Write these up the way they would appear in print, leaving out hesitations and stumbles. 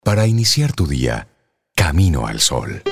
para iniciar tu día camino al sol.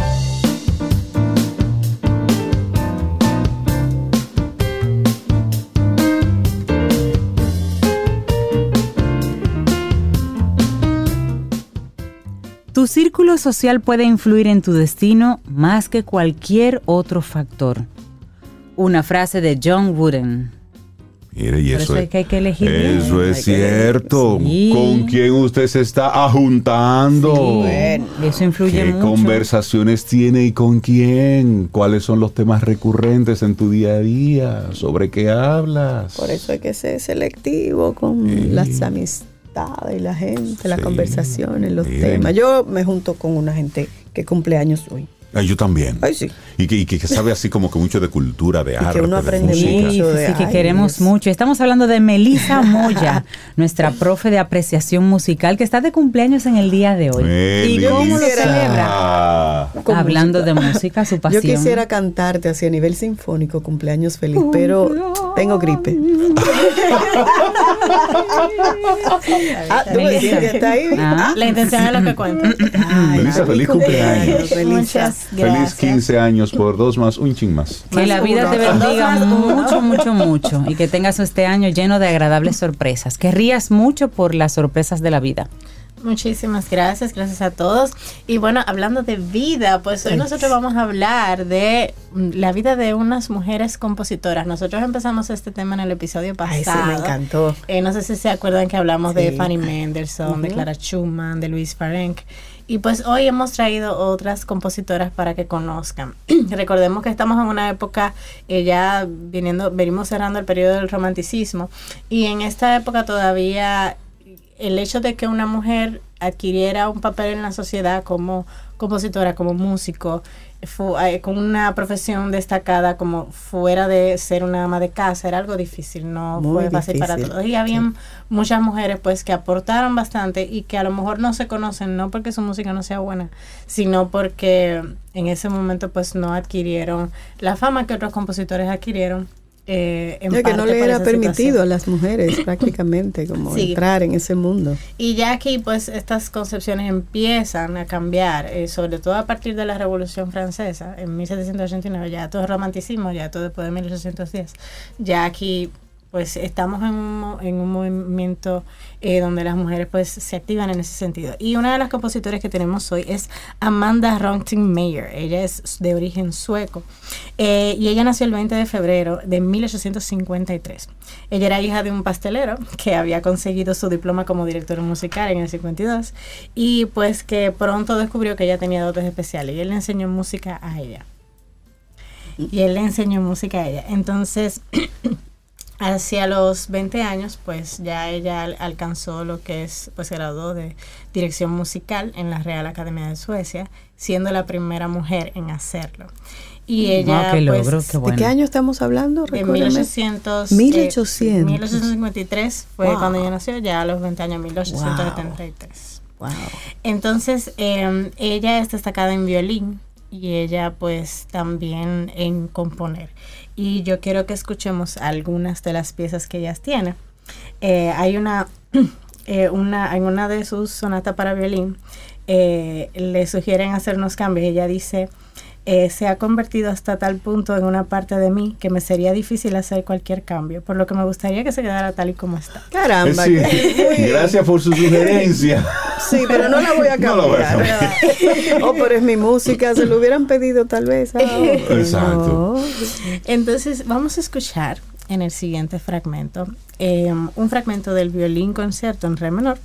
Tu círculo social puede influir en tu destino más que cualquier otro factor. Una frase de John Wooden. Mire, y eso es que hay que elegir bien. Eso es cierto. Sí. ¿Con quién usted se está ajuntando? Sí, bueno, eso influye mucho. ¿Qué conversaciones tiene y con quién? ¿Cuáles son los temas recurrentes en tu día a día? ¿Sobre qué hablas? Por eso hay que ser selectivo con las amistades y la gente, las conversaciones, los temas. Yo me junto con una gente que cumple años hoy. Yo también. Ay, sí. Y que sabe así como que mucho de cultura, de arte, que uno aprende de música. mucho Sí, que queremos mucho. Estamos hablando de Melissa Moya, nuestra profe de apreciación musical, que está de cumpleaños en el día de hoy. Melissa. ¿Y cómo lo celebra? Hablando de música, su pasión. Yo quisiera cantarte así a nivel sinfónico, cumpleaños feliz, pero tengo gripe. ¿Tú me dices que está ahí? La intención es lo que cuenta. Melissa, feliz cumpleaños. Muchas gracias. Feliz 15 años por 2 más, un chin más. Que la vida te bendiga mucho, mucho, mucho. Y que tengas este año lleno de agradables sorpresas. Que rías mucho por las sorpresas de la vida. Muchísimas gracias, gracias a todos. Y bueno, hablando de vida, pues hoy nosotros vamos a hablar de la vida de unas mujeres compositoras. Nosotros empezamos este tema en el episodio pasado. Ay, sí, me encantó. No sé si se acuerdan que hablamos de Fanny Mendelssohn, de Clara Schumann, de Louise Parenk. Y pues hoy hemos traído otras compositoras para que conozcan. Recordemos que estamos en una época, ya venimos cerrando el periodo del romanticismo, y en esta época todavía el hecho de que una mujer adquiriera un papel en la sociedad como compositora, como músico, con una profesión destacada como fuera de ser una ama de casa, era algo difícil, no muy fue fácil difícil. para todos. Y había muchas mujeres pues que aportaron bastante y que a lo mejor no se conocen, no porque su música no sea buena, sino porque en ese momento pues no adquirieron la fama que otros compositores adquirieron. Ya que no le era permitido a las mujeres prácticamente como entrar en ese mundo. Y ya aquí pues estas concepciones empiezan a cambiar, sobre todo a partir de la Revolución Francesa en 1789, ya todo es romanticismo, ya todo después de 1810, ya aquí pues estamos en un movimiento donde las mujeres pues se activan en ese sentido. Y una de las compositoras que tenemos hoy es Amanda Ronting-Meyer. Ella es de origen sueco y ella nació el 20 de febrero de 1853. Ella era hija de un pastelero que había conseguido su diploma como director musical en el 52 y pues que pronto descubrió que ella tenía dotes especiales y él le enseñó música a ella. Entonces hacia los 20 años, pues ya ella alcanzó lo que es, pues se graduó de dirección musical en la Real Academia de Suecia, siendo la primera mujer en hacerlo. Y ella, qué logro, pues, qué bueno. ¿De qué año estamos hablando? En 1800. 1853 fue cuando ella nació, ya a los 20 años, 1873. Wow. Entonces, ella es destacada en violín y ella pues también en componer. Y yo quiero que escuchemos algunas de las piezas que ellas tienen. Hay en una de sus sonatas para violín, le sugieren hacer unos cambios. Ella dice, se ha convertido hasta tal punto en una parte de mí que me sería difícil hacer cualquier cambio, por lo que me gustaría que se quedara tal y como está. Caramba. Sí. Gracias por su sugerencia. Sí, pero no la voy a cambiar. Pero es mi música, se lo hubieran pedido tal vez. Exacto. No. Entonces vamos a escuchar en el siguiente fragmento un fragmento del violín concierto en re menor,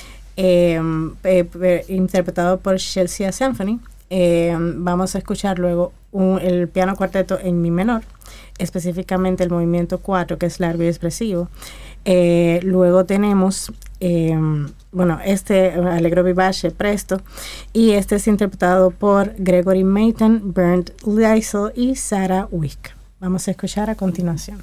interpretado por Chelsea Symphony. Vamos a escuchar luego el piano cuarteto en mi menor, específicamente el movimiento 4, que es largo y expresivo. Luego tenemos Allegro vivace presto, y este es interpretado por Gregory Mayton, Bernd Leisel y Sarah Wick. Vamos a escuchar a continuación.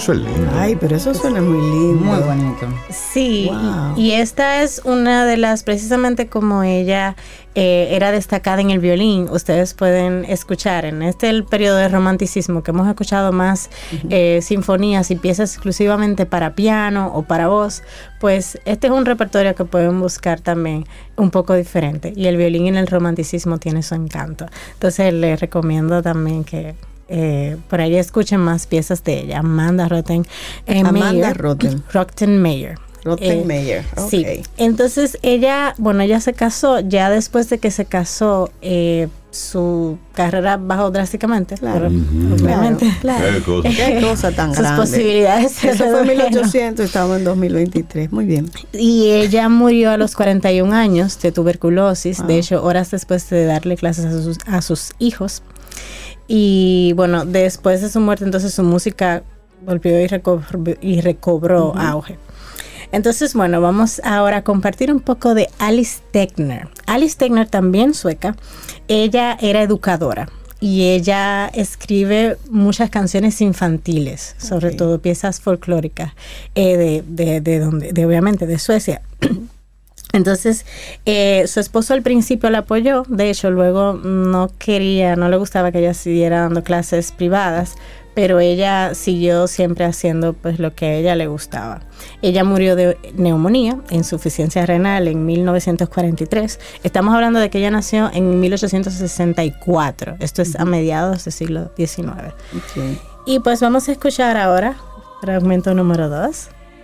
Eso es lindo. Ay, pero eso suena muy lindo. Muy bonito. Sí, Wow. y esta es una de las, precisamente como ella era destacada en el violín, ustedes pueden escuchar en el periodo de romanticismo que hemos escuchado más sinfonías y piezas exclusivamente para piano o para voz, pues este es un repertorio que pueden buscar también un poco diferente, y el violín en el romanticismo tiene su encanto. Entonces les recomiendo también que por ahí escuchen más piezas de ella. Amanda Rottenmeier. Rottenmeier, ok. Sí, entonces ella se casó. Ya después de que se casó, su carrera bajó drásticamente. Claro. Obviamente. Claro. Qué cosa tan Sus grande. posibilidades se Eso fue en redujeron. 1800, estamos en 2023. Muy bien. Y ella murió a los 41 años de tuberculosis. De hecho, horas después de darle clases a sus hijos. Y bueno, después de su muerte, entonces su música volvió y recobró auge. Entonces, bueno, vamos ahora a compartir un poco de Alice Tegner. Alice Tegner, también sueca, ella era educadora y ella escribe muchas canciones infantiles, sobre todo piezas folclóricas, obviamente de Suecia. Entonces, su esposo al principio la apoyó. De hecho, luego no le gustaba que ella siguiera dando clases privadas, pero ella siguió siempre haciendo pues lo que a ella le gustaba. Ella murió de neumonía, insuficiencia renal, en 1943. Estamos hablando de que ella nació en 1864. Esto es a mediados del siglo XIX. Okay. Y pues vamos a escuchar ahora fragmento número 2.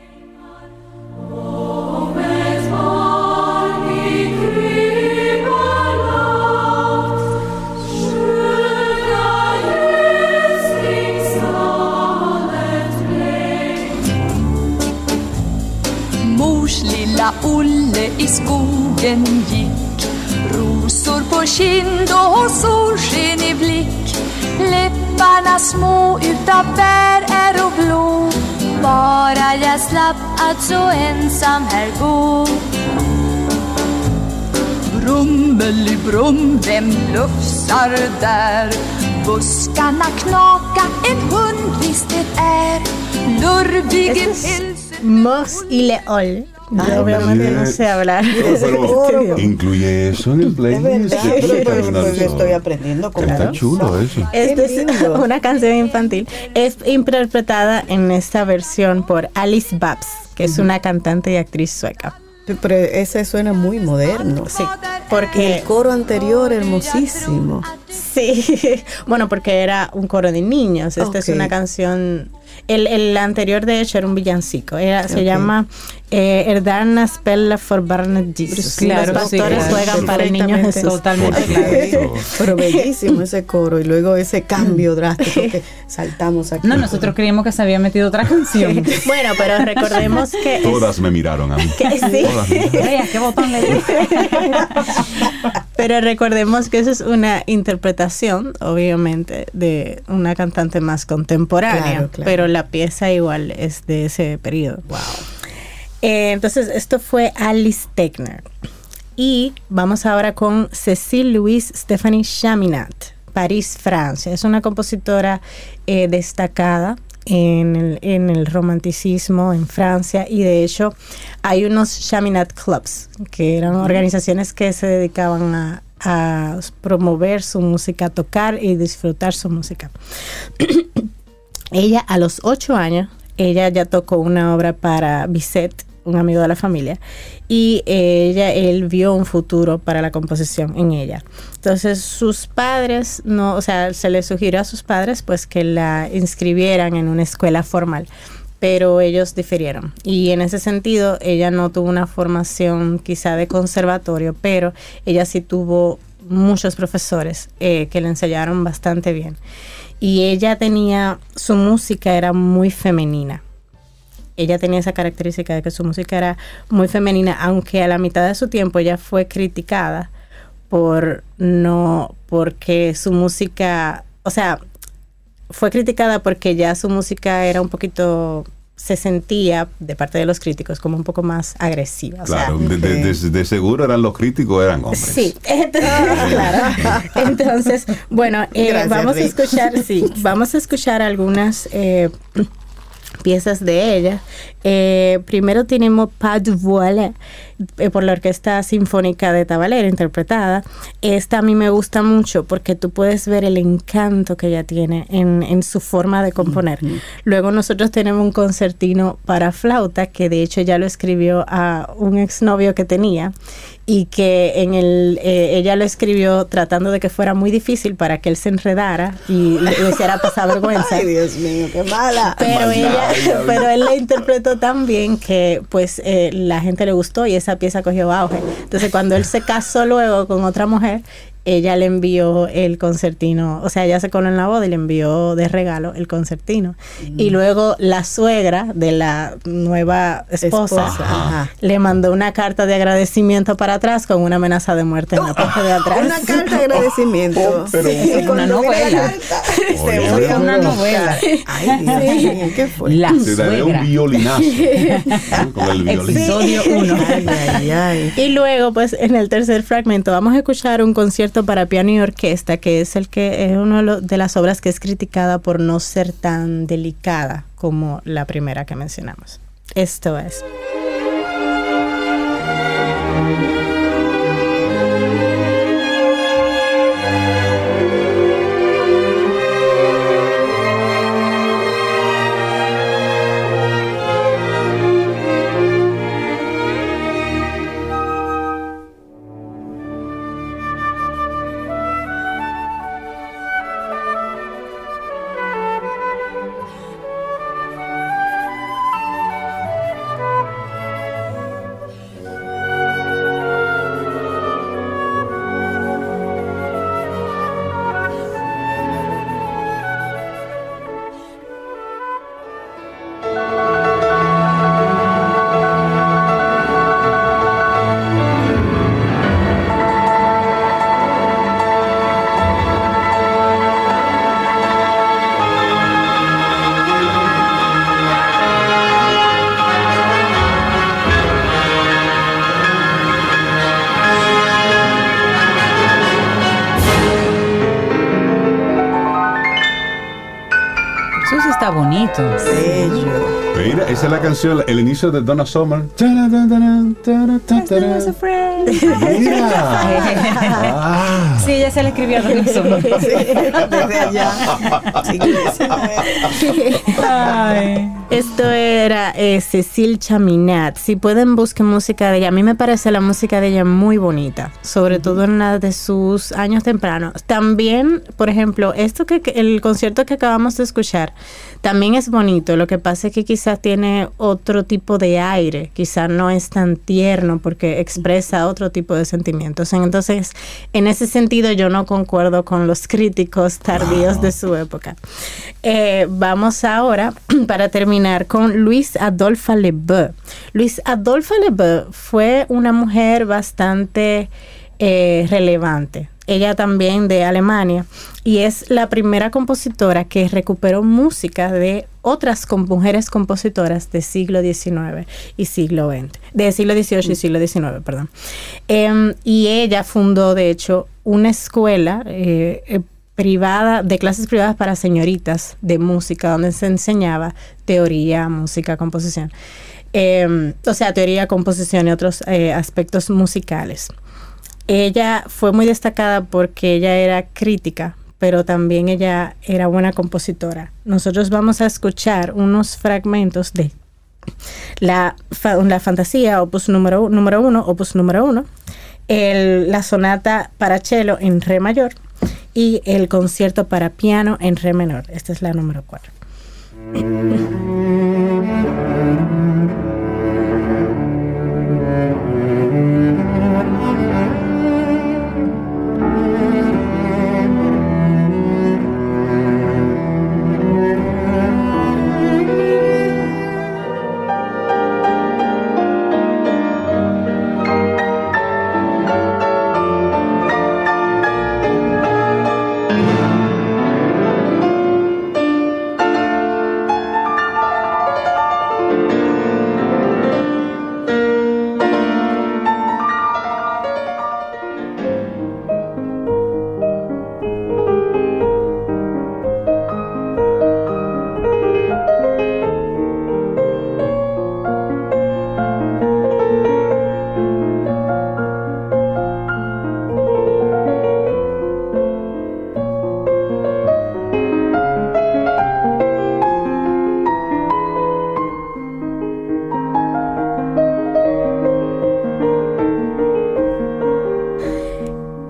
Lilla Olle i skogen gick, rosor på kind och solsken i blick. Läpparna små utav bär är och blå, bara jag slapp att så ensam här gå. Brummelibrum, vem lufsar där? Buskarna knaka, en hund visst det är. Lurvigen Mos y Leol. Yo obviamente no sé hablar. Pero incluye eso en el playlist. Estoy aprendiendo con Está chulo eso. Esta es una canción infantil. Es interpretada en esta versión por Alice Babs, que es una cantante y actriz sueca. Pero ese suena muy moderno. Sí, Y porque el coro anterior, hermosísimo. sí, bueno, porque era un coro de niños. Esta es una canción. El anterior, de hecho, era un villancico. Se llama Erdarna Spella for Barnet Jesus. Claro, los pastores sí, juegan para el niño Jesús. Totalmente claro. Pero bellísimo ese coro. Y luego ese cambio drástico que saltamos aquí. No, nosotros creíamos que se había metido otra canción. Bueno, pero recordemos que Todas me miraron a mí. sí. Todas me miraron. Mira, ¿qué botón le di? Pero recordemos que esa es una interpretación, obviamente, de una cantante más contemporánea, Claro. pero la pieza igual es de ese periodo. Wow. Entonces, esto fue Alice Tegner. Y vamos ahora con Cécile Louise Stéphanie Chaminade, París, Francia. Es una compositora destacada en el romanticismo en Francia, y de hecho hay unos Chaminade Clubs, que eran organizaciones que se dedicaban a promover su música, a tocar y disfrutar su música. Ella a los 8 años, ella ya tocó una obra para Bizet, un amigo de la familia, y él vio un futuro para la composición en ella. Entonces sus padres, se le sugirió a sus padres pues que la inscribieran en una escuela formal, pero ellos difirieron. Y en ese sentido, ella no tuvo una formación quizá de conservatorio, pero ella sí tuvo muchos profesores que le enseñaron bastante bien. Y ella su música era muy femenina. Ella tenía esa característica de que su música era muy femenina, aunque a la mitad de su tiempo ella fue criticada porque su música, fue criticada porque ya su música era un poquito, se sentía de parte de los críticos como un poco más agresiva. Claro, de seguro eran los críticos, eran hombres. Sí, claro. Entonces, bueno, Gracias, vamos Rick. a escuchar algunas piezas de ella. Primero tenemos Pas de Voile, por la Orquesta Sinfónica de Tabalera, interpretada. Esta a mí me gusta mucho porque tú puedes ver el encanto que ella tiene en su forma de componer. Luego nosotros tenemos un concertino para flauta, que de hecho ya lo escribió a un exnovio que tenía, y que ella lo escribió tratando de que fuera muy difícil para que él se enredara y le hiciera pasar vergüenza. Ay, Dios mío, qué mala. Pero él la interpretó tan bien que pues la gente le gustó y esa pieza cogió auge. Entonces cuando él se casó luego con otra mujer, ella le envió el concertino, o sea, ella se coló en la boda y le envió de regalo el concertino. Y luego la suegra de la nueva esposa le mandó una carta de agradecimiento para atrás con una amenaza de muerte en la parte de atrás. Una carta de agradecimiento. Pero es una novela. Oye, Una novela. Ay, Dios mío, ¿qué fue? La te daré un suegra. violinazo. Con el violín. Episodio 1. Y luego, pues, en el tercer fragmento vamos a escuchar un concierto para piano y orquesta, que es una de las obras que es criticada por no ser tan delicada como la primera que mencionamos. Esto es. Eso sí está bonito. Bello. Mira, esa es la canción, el inicio de Donna Summer. Mira. Ah. Sí, ella se la escribió a Donna Summer. Desde allá. Ay. Esto era Cécile Chaminade. Si pueden, busquen música de ella. A mí me parece la música de ella muy bonita, sobre todo en la de sus años tempranos. También, por ejemplo, el concierto que acabamos de escuchar, también es bonito. Lo que pasa es que quizás tiene otro tipo de aire, quizás no es tan tierno porque expresa otro tipo de sentimientos. Entonces, en ese sentido, yo no concuerdo con los críticos tardíos de su época. Vamos ahora, para terminar, con Louise Adolphe Lebeau. Louise Adolphe Lebeau fue una mujer bastante relevante. Ella también de Alemania, y es la primera compositora que recuperó música de otras mujeres compositoras del siglo XIX y siglo XX, del siglo XVIII y siglo XIX, perdón. Y ella fundó, de hecho, una escuela privada, de clases privadas para señoritas de música, donde se enseñaba teoría, música, composición. O sea, teoría, composición y otros aspectos musicales. Ella fue muy destacada porque ella era crítica, pero también ella era buena compositora. Nosotros vamos a escuchar unos fragmentos de la fantasía, opus número 1, opus número 1, la sonata para cello en re mayor y el concierto para piano en re menor. Esta es la número 4.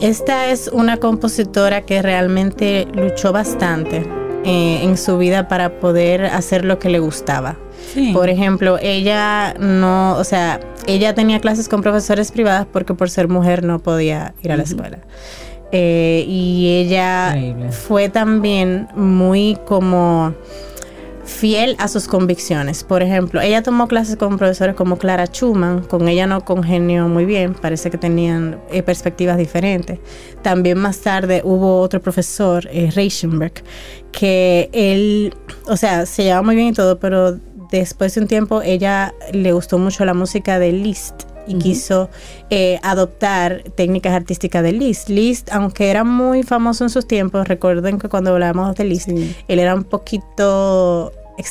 Esta es una compositora que realmente luchó bastante en su vida para poder hacer lo que le gustaba. Sí. Por ejemplo, ella tenía clases con profesores privadas porque por ser mujer no podía ir a la escuela. Y ella fue también muy como fiel a sus convicciones. Por ejemplo, ella tomó clases con profesores como Clara Schumann. Con ella no congenió muy bien, parece que tenían perspectivas diferentes. También más tarde hubo otro profesor, Reichenberg, que él, se llevaba muy bien y todo, pero después de un tiempo ella le gustó mucho la música de Liszt y quiso adoptar técnicas artísticas de Liszt. Liszt, aunque era muy famoso en sus tiempos, recuerden que cuando hablábamos de Liszt, él era un poquito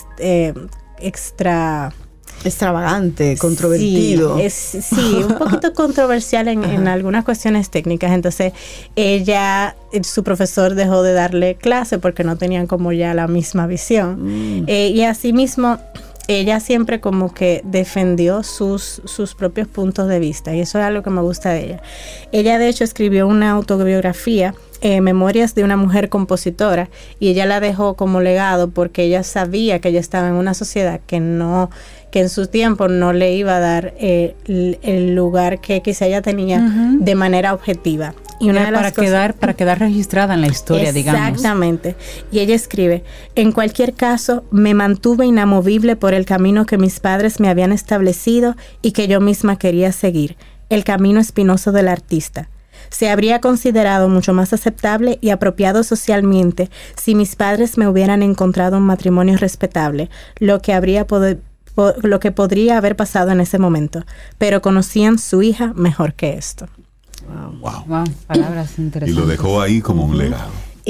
extravagante, controvertido. Sí, un poquito controversial en algunas cuestiones técnicas. Entonces, su profesor dejó de darle clase porque no tenían como ya la misma visión. Y asimismo, ella siempre como que defendió sus propios puntos de vista, y eso es algo que me gusta de ella. Ella de hecho escribió una autobiografía, Memorias de una mujer compositora, y ella la dejó como legado porque ella sabía que ella estaba en una sociedad que en su tiempo no le iba a dar el lugar que quizá ella tenía de manera objetiva. Y una de las para quedar registrada en la historia, digamos. Exactamente. Y ella escribe: en cualquier caso, me mantuve inamovible por el camino que mis padres me habían establecido y que yo misma quería seguir, el camino espinoso del artista. Se habría considerado mucho más aceptable y apropiado socialmente si mis padres me hubieran encontrado un matrimonio respetable, lo que podría haber pasado en ese momento, pero conocían su hija mejor que esto. Wow, palabras interesantes. Y lo dejó ahí como un legado.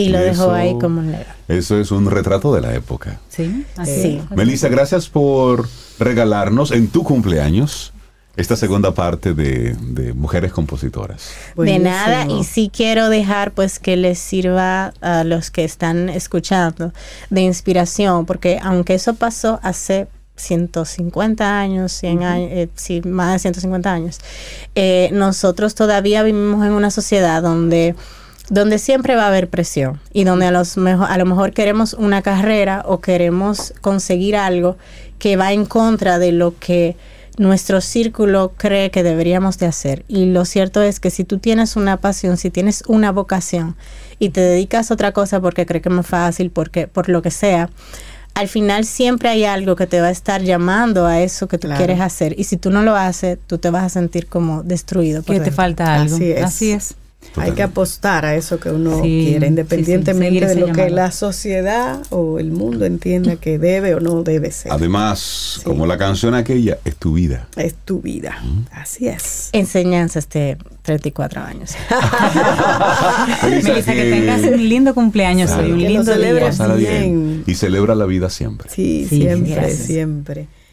Eso es un retrato de la época. Sí, así. Melissa, gracias por regalarnos en tu cumpleaños esta segunda parte de Mujeres Compositoras. Buenísimo. De nada, y sí quiero dejar pues que les sirva a los que están escuchando de inspiración, porque aunque eso pasó hace 150 años, 100 años, más de 150 años, nosotros todavía vivimos en una sociedad donde siempre va a haber presión y donde a lo mejor queremos una carrera o queremos conseguir algo que va en contra de lo que nuestro círculo cree que deberíamos de hacer. Y lo cierto es que si tú tienes una pasión, si tienes una vocación y te dedicas a otra cosa porque crees que es más fácil, por lo que sea, al final siempre hay algo que te va a estar llamando a eso que tú quieres hacer. Y si tú no lo haces, tú te vas a sentir como destruido. Que te falta algo. Así es. Totalmente. Hay que apostar a eso que uno quiere, independientemente de lo que la sociedad o el mundo entienda que debe o no debe ser. Además, como la canción aquella, es tu vida. Es tu vida. Así es. Enseñanza 34 años. Melissa, que tengas un lindo cumpleaños hoy, un lindo día. Bien. Y celebra la vida siempre. Sí, siempre.